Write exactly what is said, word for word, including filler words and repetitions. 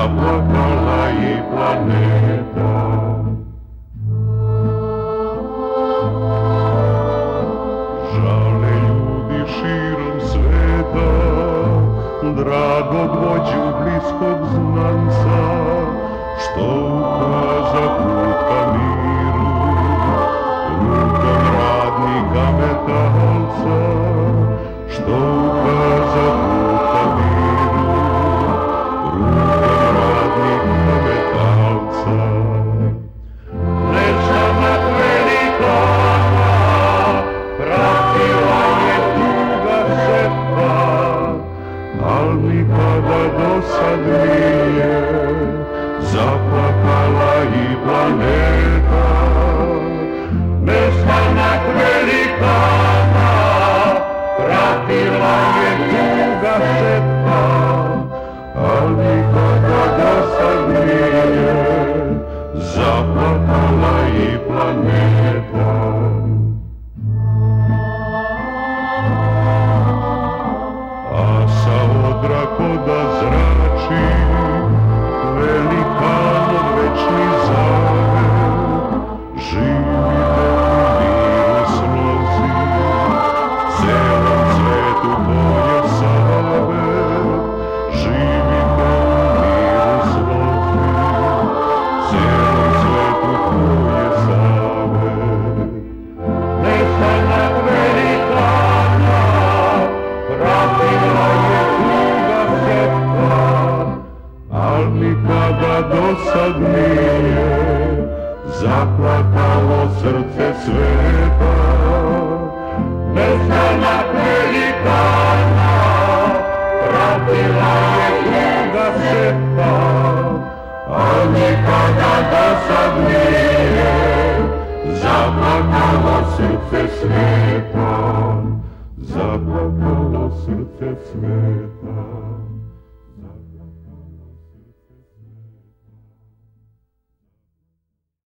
zaplakala i planeta. Žale ljudi širom sveta dragog vođu bliskog znanca, što ukaza put ka miru rukom radnika metalca, što ukaza put ka miru rukom radnika metalca. Nestanak velikana pratila je tuga setva, al nikada dosad nije zaplakala i planeta. Nestanak velikana pratila je tuga setva, al nikada dosad nije zaplakala i planeta. Odra koda zrači velikanov večni zavet, živite u miru slozi, celom svetu tvoje savet. Živite u miru slozi, celom svetu tvoje savet. Nestanak velikana pratila je al nikada dosad nije zaplakalo srce sveta. Nestanak velikana pratila je tuga seta, al nikada dosad nije zaplakalo srce sveta, zaplakalo srce sveta.